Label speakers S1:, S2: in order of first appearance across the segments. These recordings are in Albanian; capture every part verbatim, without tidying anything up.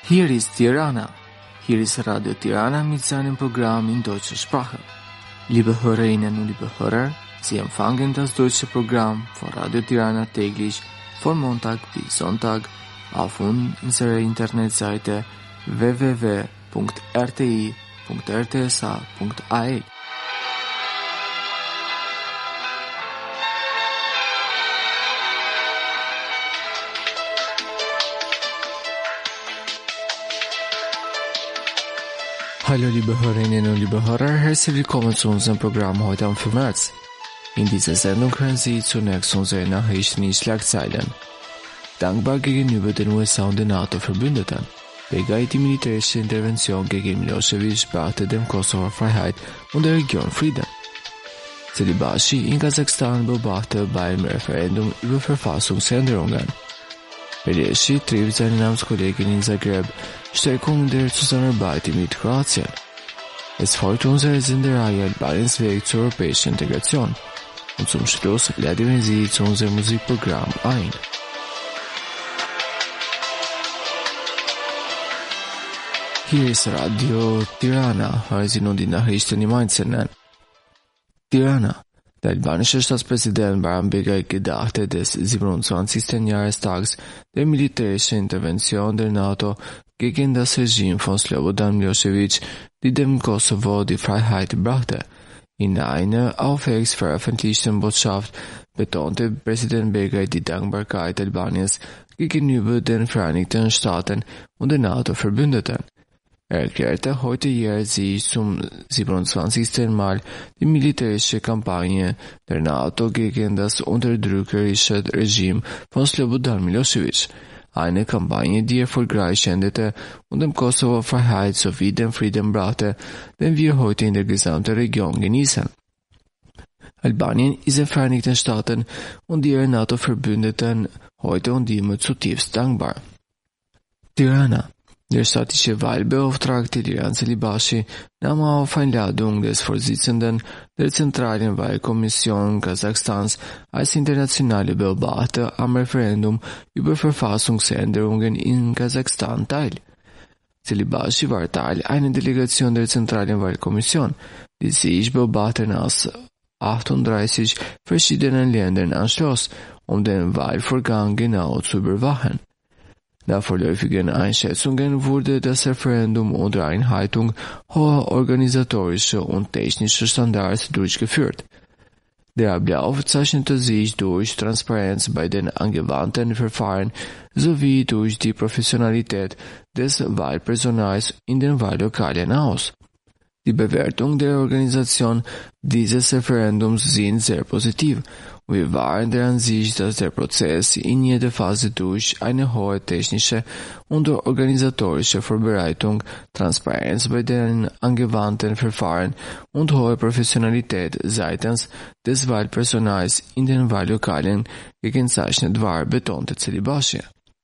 S1: Hier ist Tirana. Hier ist Radio Tirana mit seinem Programm in deutscher Sprache. Liebe Hörerinnen und liebe Hörer, Sie empfangen das deutsche Programm von Radio Tirana täglich von Montag bis Sonntag auf unserer Internetseite w w w punkt r t i punkt r t s a punkt a e. Hallo liebe Hörerinnen und liebe Hörer, herzlich willkommen zu unserem Programm heute am fünften März. In dieser Sendung hören Sie zunächst unsere Nachrichten in Schlagzeilen. Dankbar gegenüber den U S A und den NATO-Verbündeten. Begay die militärische Intervention gegen Milosevic brachte dem Kosovo Freiheit und der Region Frieden. Celibashi in Kasachstan beobachtet beim Referendum über Verfassungsänderungen. Beleshi trifft seine Amtskollegen in Zagreb, Stärkung der Zusammenarbeit mit Kroatien. Es folgt unsere Sendereihe Albaniens Weg zur europäischen Integration. Und zum Schluss laden wir Sie zu unserem Musikprogramm ein. Hier ist Radio Tirana, hören Sie nun die Nachrichten im Einzelnen. Tirana. Der albanische Staatspräsident Bayram Begay gedachte des siebenundzwanzigsten Jahrestags der militärischen Intervention der NATO gegen das Regime von Slobodan Milosevic, die dem Kosovo die Freiheit brachte. In einer auf X veröffentlichten Botschaft betonte Präsident Begay die Dankbarkeit Albaniens gegenüber den Vereinigten Staaten und den NATO-Verbündeten. Er erklärte, heute jährt sich zum siebenundzwanzigsten Mal die militärische Kampagne der NATO gegen das unterdrückerische Regime von Slobodan Milosevic. Eine Kampagne, die erfolgreich endete und dem Kosovo Freiheit sowie den Frieden brachte, den wir heute in der gesamten Region genießen. Albanien ist den Vereinigten Staaten und ihren NATO-Verbündeten heute und immer zutiefst dankbar. Tirana. Der staatliche Wahlbeauftragte Liran Celibashi nahm auf Einladung des Vorsitzenden der Zentralen Wahlkommission Kasachstans als internationale Beobachter am Referendum über Verfassungsänderungen in Kasachstan teil. Celibashi war Teil einer Delegation der Zentralen Wahlkommission, die sich Beobachtern aus achtunddreißig verschiedenen Ländern anschloss, um den Wahlvorgang genau zu überwachen. Nach vorläufigen Einschätzungen wurde das Referendum unter Einhaltung hoher organisatorischer und technischer Standards durchgeführt. Der Ablauf zeichnete sich durch Transparenz bei den angewandten Verfahren sowie durch die Professionalität des Wahlpersonals in den Wahllokalen aus. Die Bewertung der Organisation dieses Referendums sind sehr positiv. Wir waren der Ansicht, dass der Prozess in jeder Phase durch eine hohe technische und organisatorische Vorbereitung, Transparenz bei den angewandten Verfahren und hohe Professionalität seitens des Wahlpersonals in den Wahllokalen gekennzeichnet war, betonte Celibashi.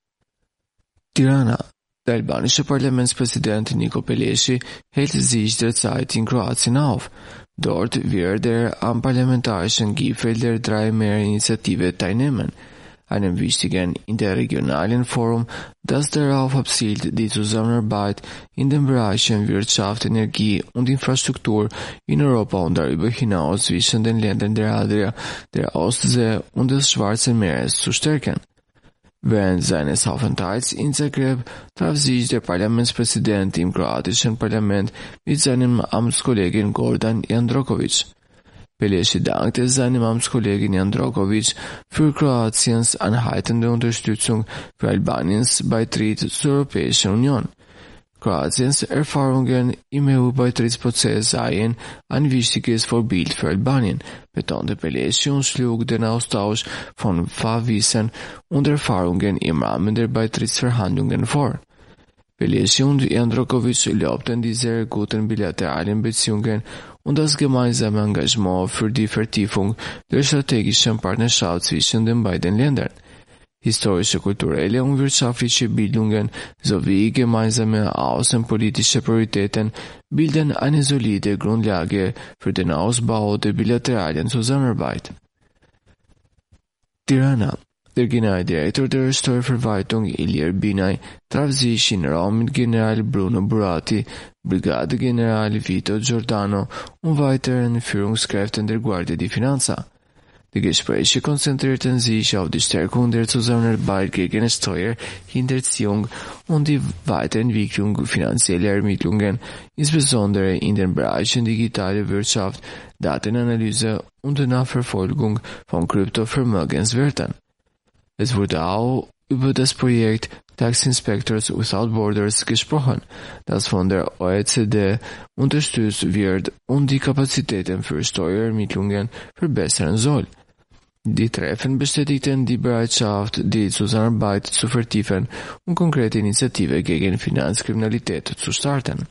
S1: Tirana. Der albanische Parlamentspräsident Niko Beleshi hält sich derzeit in Kroatien auf. Dort wird er am parlamentarischen Gipfel der Drei-Meer-Initiative teilnehmen, einem wichtigen interregionalen Forum, das darauf abzielt, die Zusammenarbeit in den Bereichen Wirtschaft, Energie und Infrastruktur in Europa und darüber hinaus zwischen den Ländern der Adria, der Ostsee und des Schwarzen Meeres zu stärken. Während seines Aufenthalts in Zagreb traf sich der Parlamentspräsident im kroatischen Parlament mit seinem Amtskollegen Gordan Jandrokovic. Beleshi dankte seinem Amtskollegen Jandrokovic für Kroatiens anhaltende Unterstützung für Albaniens Beitritt zur Europäischen Union. Kroatiens Erfahrungen im E U-Beitrittsprozess seien ein wichtiges Vorbild für Albanien, betonte Beleshi und schlug den Austausch von Fachwissen und Erfahrungen im Rahmen der Beitrittsverhandlungen vor. Beleshi und Jandrokovic lobten die sehr guten bilateralen Beziehungen und das gemeinsame Engagement für die Vertiefung der strategischen Partnerschaft zwischen den beiden Ländern. Historische, kulturelle und wirtschaftliche Bildungen sowie gemeinsame außenpolitische Prioritäten bilden eine solide Grundlage für den Ausbau der bilateralen Zusammenarbeit. Tirana. Der Generaldirektor der Steuerverwaltung Ilir Binay traf sich in Rom mit General Bruno Burati, Brigadegeneral Vito Giordano und weiteren Führungskräften der Guardia di Finanza. Die Gespräche konzentrierten sich auf die Stärkung der Zusammenarbeit gegen Steuerhinterziehung und die Weiterentwicklung finanzieller Ermittlungen, insbesondere in den Bereichen digitale Wirtschaft, Datenanalyse und Nachverfolgung von Kryptovermögenswerten. Es wurde auch über das Projekt Tax Inspectors Without Borders gesprochen, das von der O E C D unterstützt wird und die Kapazitäten für Steuerermittlungen verbessern soll. Die Treffen bestätigten die Bereitschaft, die Zusammenarbeit zu vertiefen und konkrete Initiativen gegen Finanzkriminalität zu starten.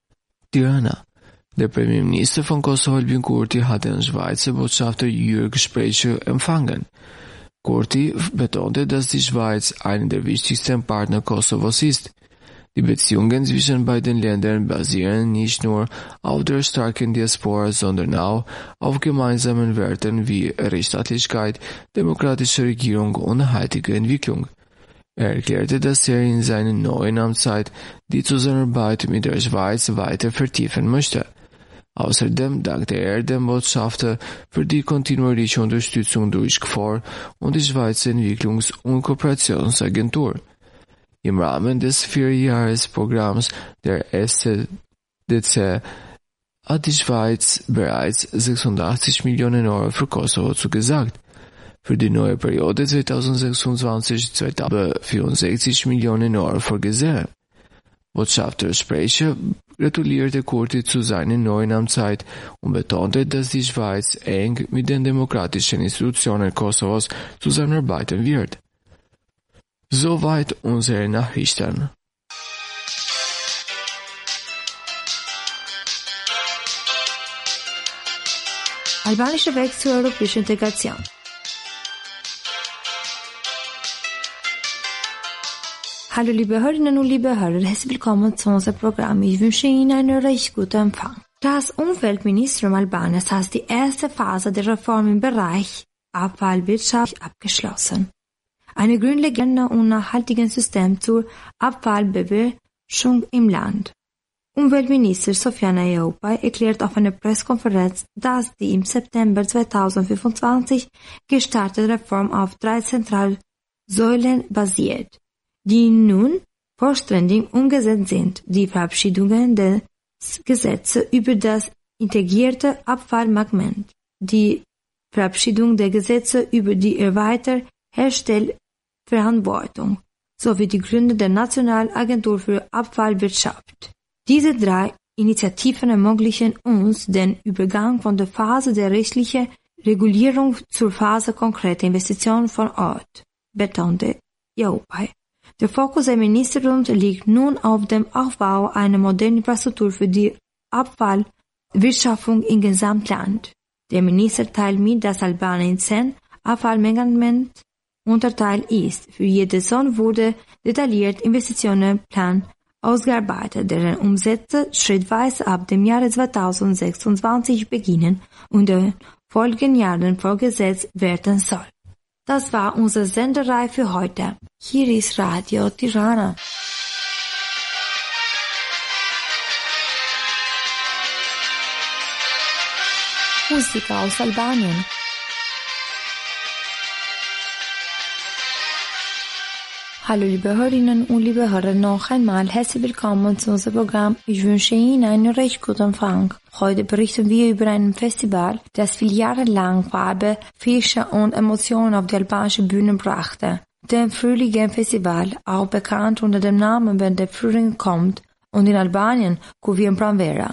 S1: Tirana. Der Premierminister von Kosovo Albin Kurti hat den Schweizer Botschafter Jürg Sprecher empfangen. Kurti betonte, dass die Schweiz einer der wichtigsten Partner Kosovos ist. Die Beziehungen zwischen beiden Ländern basieren nicht nur auf der starken Diaspora, sondern auch auf gemeinsamen Werten wie Rechtsstaatlichkeit, demokratische Regierung und nachhaltige Entwicklung. Er erklärte, dass er in seiner neuen Amtszeit die Zusammenarbeit mit der Schweiz weiter vertiefen möchte. Außerdem dankte er dem Botschafter für die kontinuierliche Unterstützung durch K F O R und die Schweizer Entwicklungs- und Kooperationsagentur. Im Rahmen des Vierjahresprogramms der S C D C hat die Schweiz bereits sechsundachtzig Millionen Euro für Kosovo zugesagt. Für die neue Periode zweitausendsechsundzwanzig bis zweitausendvierundsechzig Millionen Euro vorgesehen. Botschafter Sprecher gratulierte Kurti zu seiner neuen Amtszeit und betonte, dass die Schweiz eng mit den demokratischen Institutionen Kosovos zusammenarbeiten wird. Soweit unsere Nachrichten.
S2: Albanischer Weg zur europäischen Integration. Hallo liebe Hörerinnen und liebe Hörer, herzlich willkommen zu unserem Programm. Ich wünsche Ihnen einen recht guten Empfang. Das Umweltministerium Albaniens hat die erste Phase der Reform im Bereich Abfallwirtschaft abgeschlossen. Eine grundlegende und nachhaltige System zur Abfallbewirtschaftung im Land. Umweltminister Sofiana Eupay erklärt auf einer Pressekonferenz, dass die im September zweitausendfünfundzwanzig gestartete Reform auf drei Zentralsäulen basiert, die nun vollständig umgesetzt sind: die Verabschiedung des Gesetzes über das integrierte Abfallmanagement, die Verabschiedung der Gesetze über die erweiterte Herstellverantwortung sowie die Gründung der Nationalen Agentur für Abfallwirtschaft. Diese drei Initiativen ermöglichen uns den Übergang von der Phase der rechtlichen Regulierung zur Phase konkreter Investitionen vor Ort, betonte Eupay. Der Fokus des Ministeriums liegt nun auf dem Aufbau einer modernen Infrastruktur für die Abfallwirtschaftung im Gesamtland. Der Minister teilt mit, dass Albanien in zehn Abfallmanagement unterteilt ist. Für jede Zone wurde detailliert Investitionenplan ausgearbeitet, deren Umsätze schrittweise ab dem Jahre zweitausendsechsundzwanzig beginnen und in den folgenden Jahren fortgesetzt werden soll. Das war unsere Senderei für heute. Hier ist Radio Tirana. Musik aus Albanien. Hallo liebe Hörerinnen und liebe Hörer, noch einmal herzlich willkommen zu unserem Programm. Ich wünsche Ihnen einen recht guten Empfang. Heute berichten wir über ein Festival, das viele Jahre lang Farbe, Fische und Emotionen auf die albanische Bühne brachte. Dem Frühling Festival, auch bekannt unter dem Namen Wenn der Frühling kommt, und in Albanien Kuvim Pranvera.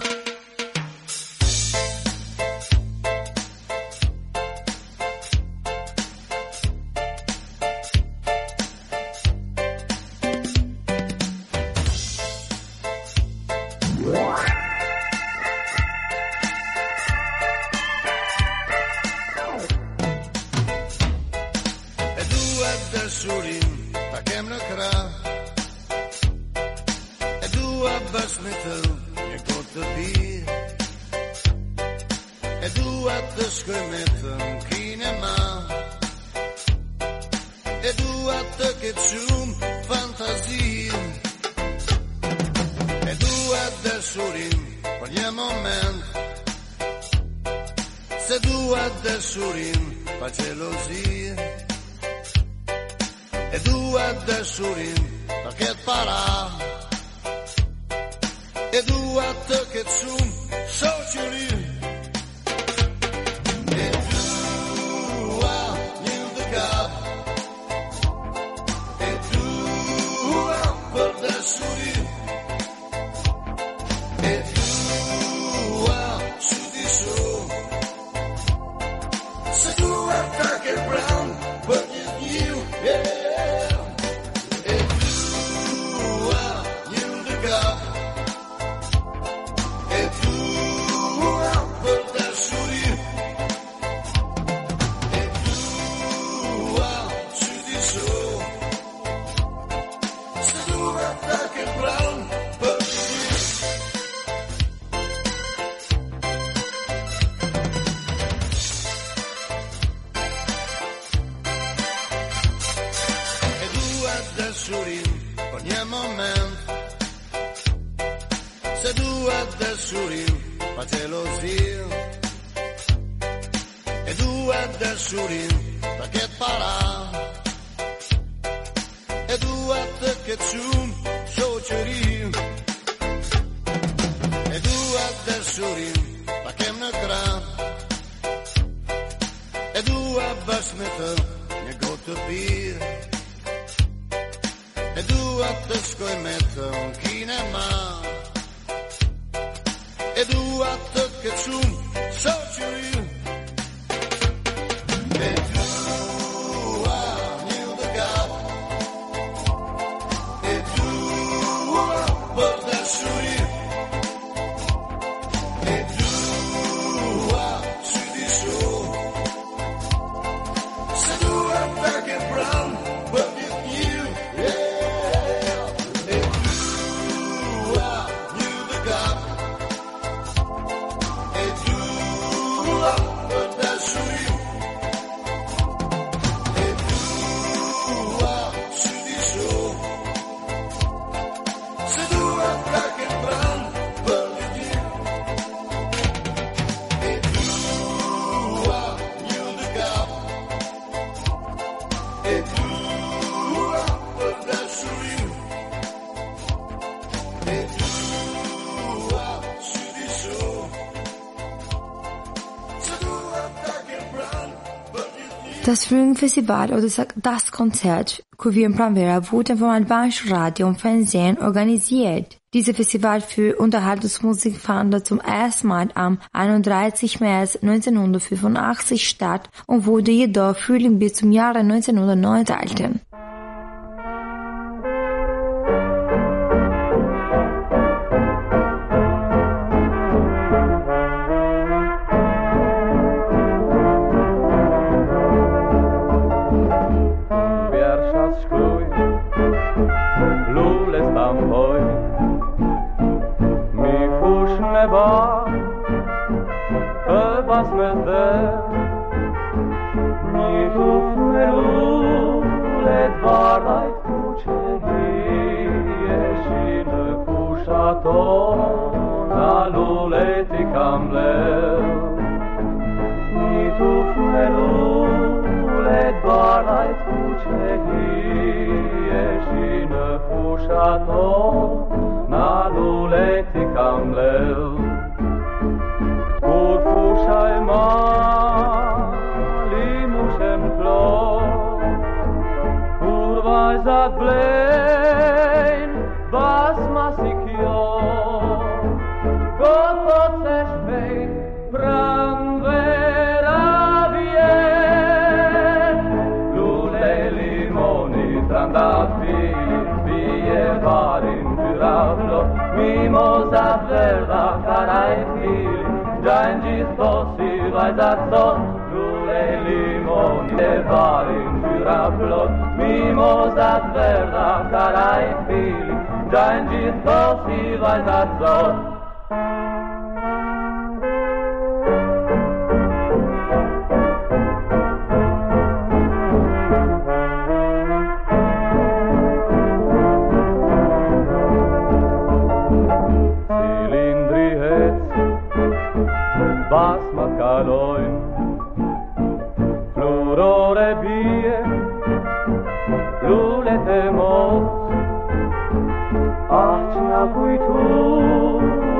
S3: e du hatte che zum fantasia e du hatte surin ogni momento se du hatte surin fa gelosia e du hatte surin perché parà e du hatte che zum so surin e du knew the God e du per da surin e du su di su se tu attack it brown but you yeah e du knew the God e du per da surin e du su di su se tu attack it brown but ogni momento se tu adesso fa gelosia e tu adesso perché parà e tu che zum sociri e tu adesso perché me gra e tu abbasmeta ne go to be e du att skoj metta un kinema e du att ke zum surgery e du knew the God e du but the suri e du su di su se du back and brown but if you yeah
S2: Das Frühlingsfestival oder das Konzert, das wir in Pramvera wurden vom albanischen Radio und Fernsehen organisiert. Dieses Festival für Unterhaltungsmusik fand zum ersten Mal am einunddreißigsten März neunzehnhundertfünfundachtzig statt und wurde jedoch Frühling bis zum Jahre neunzehnhundertneun gehalten.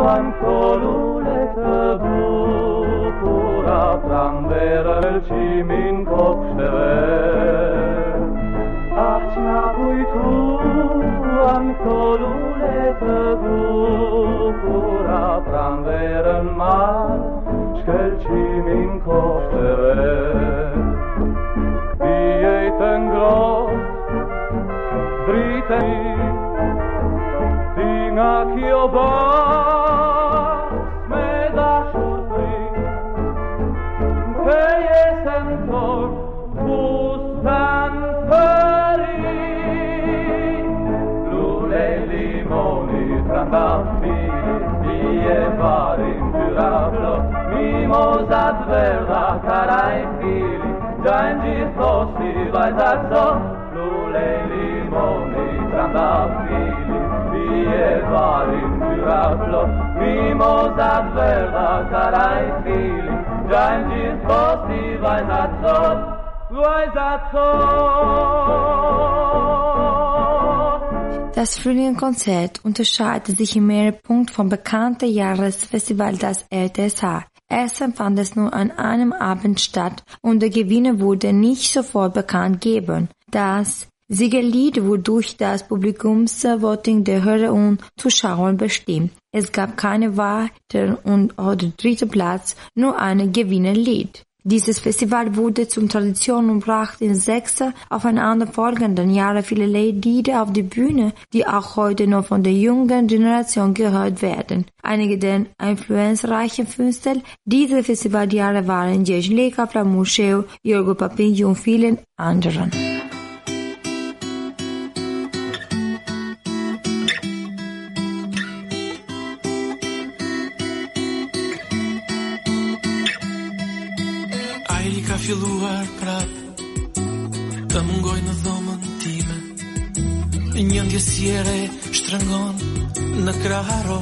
S4: tuan colule të bukura pranverën qimin kopshteve. Ach na kujtuan colule të bukura pranverën mal shkëlqimin kopshteve. Dijejtë ngrohtë dritën ti nga kjo bas me dashuri të jesën tor bustan përi lule limoni trandafiri dije varin tyra flot mimozat verda karajfili gjajnë gjithosti vajzat sot lule limoni trandafili dije varin tyra flot mimozat verda karajfili gjajnë gjithosti vajzat sot vajzat sot.
S2: Das Frühlingskonzert unterscheidet sich im Mehrpunkt vom bekannten Jahresfestival das R T S H. Erstens fand es nur an einem Abend statt und der Gewinner wurde nicht sofort bekannt gegeben. Das Siegerlied wurde durch das Publikumsvoting der Hörer und Zuschauer bestimmt. Es gab keine zweiten und oder dritten Platz, nur ein Gewinnerlied. Dieses Festival wurde zur Tradition und brachte in sechs aufeinander folgenden Jahren viele Lieder auf die Bühne, die auch heute noch von der jungen Generation gehört werden. Einige der einfluenzreichen Künstler dieser Festivaljahre waren Jerzy Leka, Flamusheu, Jorgo Papin und vielen anderen.
S5: Ka filluar prap të mungoj në dhomën time. Një ndjesjere shtrëngon në kraharo,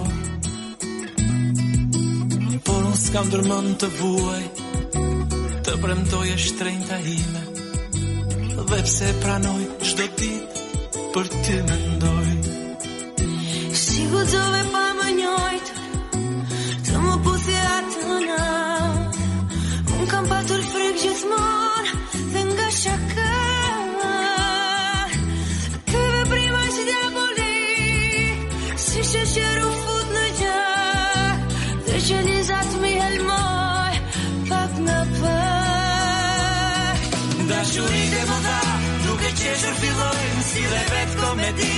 S5: por unë s'kam dërmën të vuaj të premtoj e shtrenjta ime, dhe pse pranoj çdo ditë për ty mendoj.
S6: Si guxove pa më njojtë të më puthi atë natë, unë kam patur frikë gjithmonë dhe nga shaka. Ky veprima që t'ja boli, si sheqer u fut në gjak, dhe që njëzat mi helmoj pak në pak. Dashurit e më dha, duke qeshur fillojnë si dhe vetë komedi,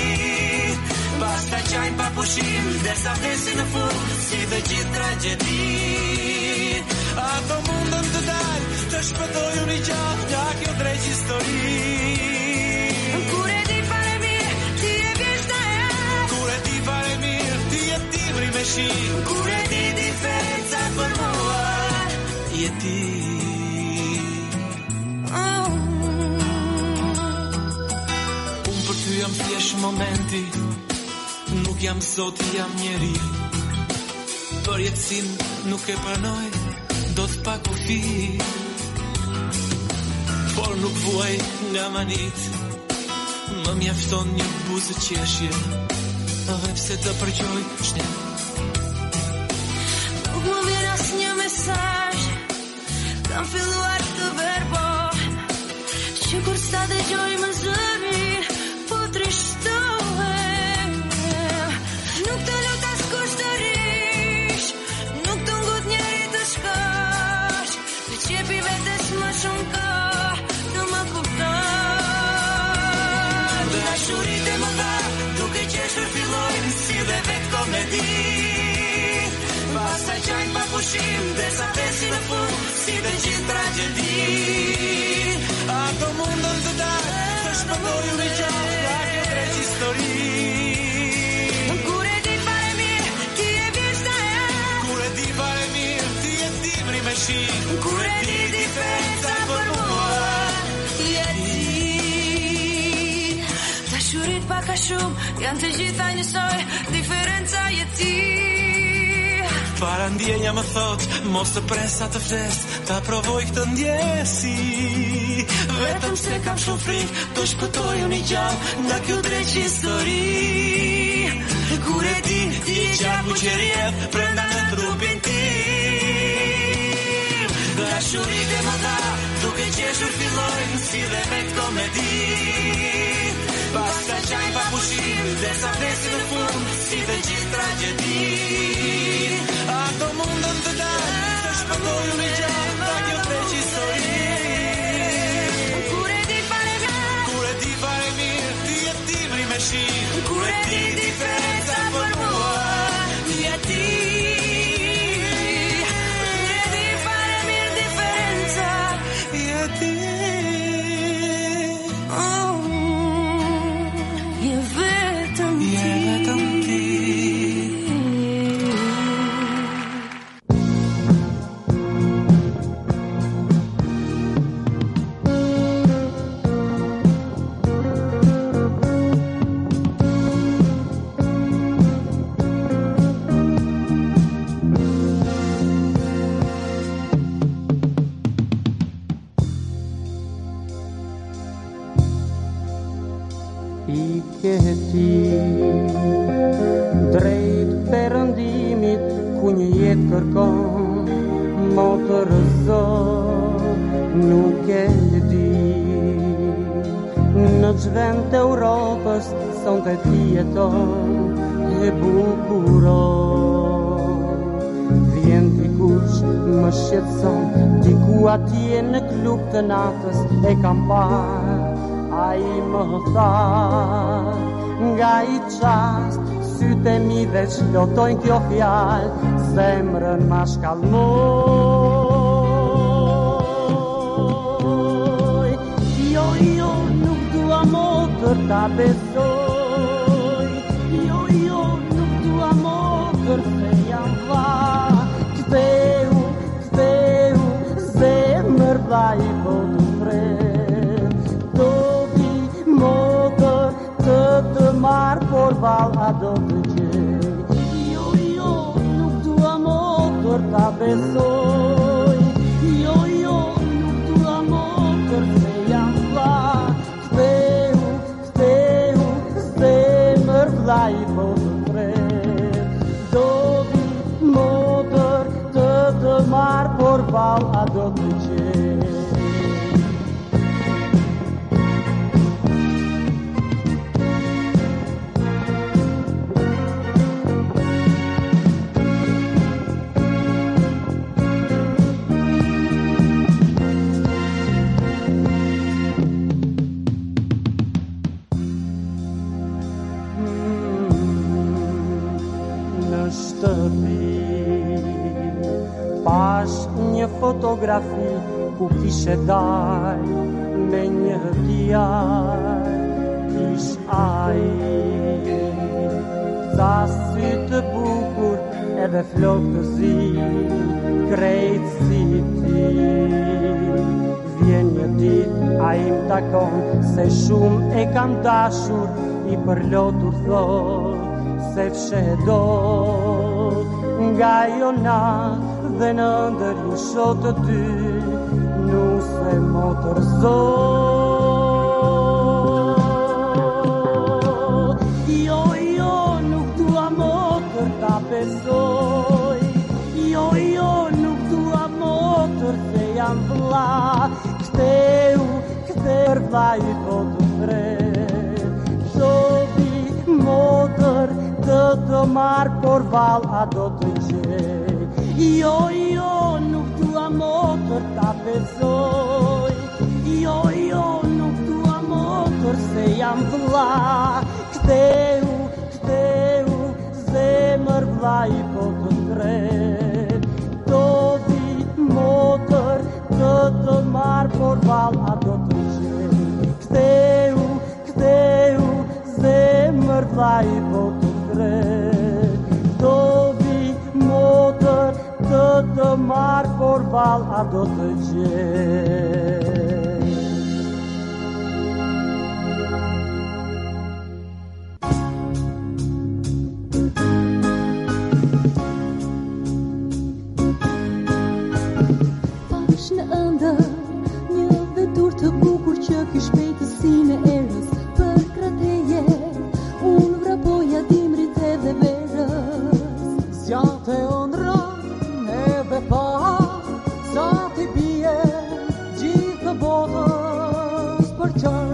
S6: basta qajnë pa pushim, derisa vdesin në fund si dhe gjithë tragedi. Ato mundën të dalë, të shpëtoj unë i gjatë nga kjo drejt histori. Kur e di fare mirë, ti e vjeshta e atë. Kur e di fare mirë, ti e timri me shi. Kur e di diferenca për mua, je ti. Oh. Unë për ty jam thjesht momenti, nuk jam sot, jam njeri. Për jetësim nuk e pranoj, do të pa kufi, por nuk vuaj nga manit, më mjafton një buzë qeshje, dhe pse të përgjoj shtet. Nuk më vjen as një mesazh, kam filluar të verboj, që kur sta dëgjoj më zëri, po trishtohem. Nuk të lut as kushtërish, nuk të ngut njeri të shkosh, të qepi vetes më shumë kohë të më kupton. Dashurit e më dha, duke qeshur fillojnë si dhe vetë komedi, pastaj qajnë pa pushim, derisa vdesin në fund si dhe gjithë tragedi. Ato mundën të dalë, të shpëtoj unë i gjatë nga kjo drejt histori. Kur e di fare mirë, ti e vjeshta e atë. Kur e di fare mirë, ti e timri me shi. Kur e di diferenca për mua, je ti. Dashurit pak a shumë, janë të gjitha njësoj, diferenca je ti. Para ndjenja më thot, mos të presa të ftes, ta provoj këtë ndjesi. Vetëm se kam shumë frikë, do shpëtoj unë i gjallë nga kjo drejt histori. Kur e di, ti e gjaku që rjedh brenda në trupin tim. Dashurit e më dha, duke qeshur fillojnë si dhe vetë komedi. Pas ka qajnë pa pushim, dhe sa vdesin në fund, si dhe gjithë tragedi. Ato mundën të dalë, të shpëtojnë në gjatë, ta kjo veç histori.
S7: Kur e di fare mirë,
S6: Kur e di fare mirë, ti e timri me shi. Kur e di diferenca për mua,
S7: ti e ti. Kur e di fare mirë diferenca,
S6: ti e ti.
S7: oh, je vetëm ti.
S6: Je vetëm ti.
S8: I ke ti drejt perëndimit ku një jetë kërkon motër zot nuk e di në çvend të Europës sonte ti jeton e bukuron vjen dikush më shqetëson diku atje në klub të natës e kam parë. Ai më tha, nga i qast, sytë e mi veç lotojnë kjo fjalë, zemrën ma shkallmoj. Jo, jo, nuk dua motër ta besoj, jo, jo, nuk dua motër se jam vla, ktheu, ktheu, zemër vla i botë fred. Motër të të marë, por val a do të gjej. Jo, jo, nuk dua motër ta besoj. Jo, jo, nuk dua motër se jam vla. Ktheu, ktheu, zemër vla i botë fred. Do vi motër të të marë, por val a do të gjej. Pash një fotografi ku kishe daj me një djarë kish ai sa sy të bukur edhe flok të zi krejt si ti. Vjen një dit a im takon se shumë e kam dashur i përlotur thot se fshedo nga jo natë dhe në ndër ju shot të dy nuse motër zot. Jo, jo, nuk dua motër ta besoj. Jo, jo, nuk dua motër se jam vlla. Ktheu, ktheu vlla i botë fred. Shobi motër të të marë, por val a do të gjej. Jo, jo, nuk dua motër ta besoj. Jo, jo, nuk dua motër se jam vlla. Ktheu, ktheu, zemër vlla i botë fred. Do vi motër të të marë, por val a do të gjej. Ktheu, ktheu, zemër vlla i botë fred. Do vi motër të të marë, por val a do të gjej.
S9: Pash në ëndër një vetur të bukur që ky shpejtësinë e erës për krateje. Unë vrapoja dimrit edhe
S8: përqar.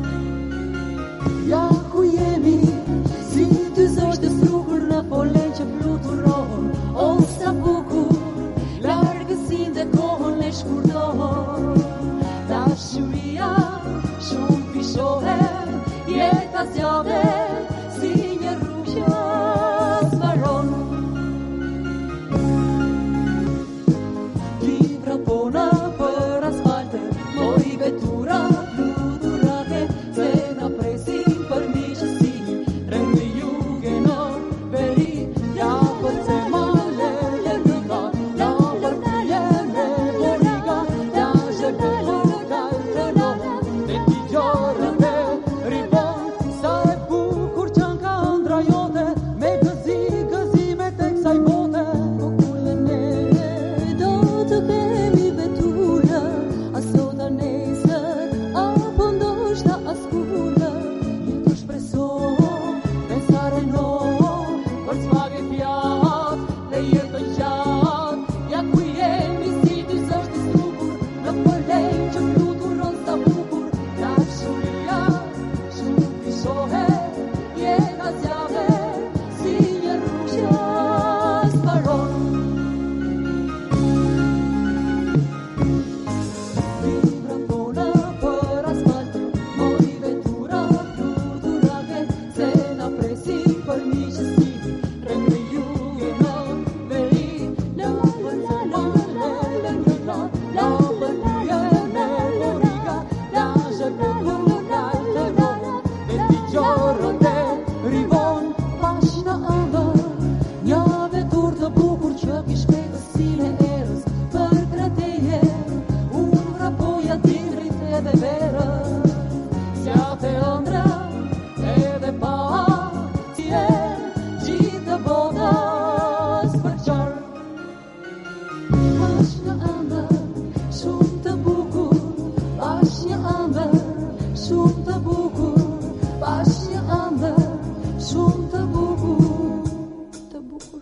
S8: Ja ku jemi, si ty zështë të strukur në polen që fluturon, o sa bukur, largësin dhe kohën e shkurton. Dashuria shumë pishohe, jeta zjave, si një rrugë që s'mbaron. Libra pona për asfalte, moj vetura fluturate, se na presin për miqësi, rend me juge në veri, ja për se male le liga, ja për kuje me boriga, ja zhebe buka të nove, dhe ti gjore dhe ribon, sa e bukur qan ka ndra jote, me gëzi, gëzi me tek saj bote. Po kullën e do të kemi vetura, asota nesër, apo ndoshta askurë, jetë shpreso, pensare no, për s'page fjat, dhe jetë gjatë, ja ku jemi si ty zështë i strukur, në pëlej që fluturon sa bukur, dashuria shumë pishohe, jeta zjave, si një rrugë që s'mbaron. Libra pona për asfalto, moj vetura fluturate, se na presin për miqësi, rend me juge në veri, la la la la la la la, la për kuje me boriga, la zhebe buka të nove, dhe ti gjore dhe rivon, pash në ëndër, një vetur të bukur që kish pejtësin e erës, për krateje, unë vrapoja dimrit edhe verës, zjate ëndra edhe pa, si e gjithë të botës përqar. Pash një ëndër, shumë të bukur, pash një ëndër, shumë të bukur, pash një ëndër, shumë të bukur, të bukur.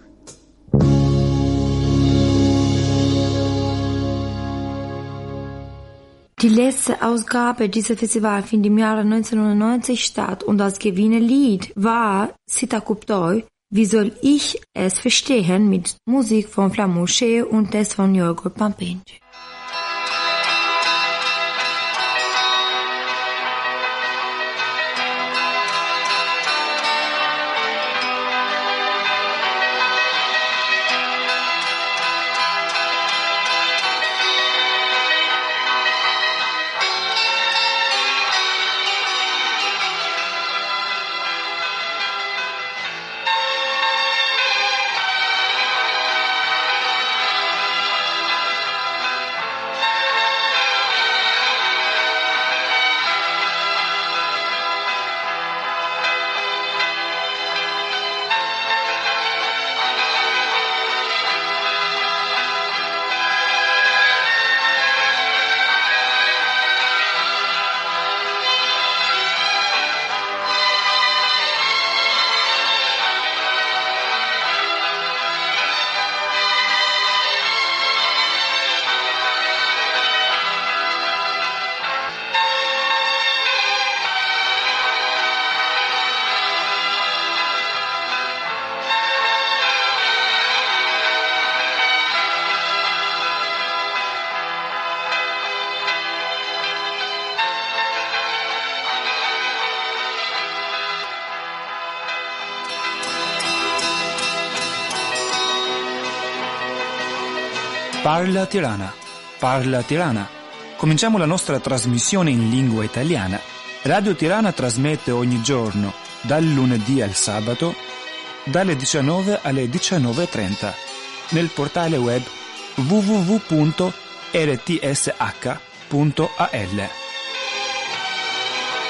S2: Die letzte Ausgabe dieser Festival findet im Jahre neunzehnhundertneunzig statt und das gewinne Lied war Sita Kuptoi, Wie soll ich es verstehen, mit Musik von Flamouche und Text von Jorgo Pampinci.
S10: Parla Tirana, Parla Tirana. Cominciamo la nostra trasmissione in lingua italiana. Radio Tirana trasmette ogni giorno, dal lunedì al sabato, dalle diciannove alle diciannove e trenta, nel portale web w w w punto r t s h punto a l.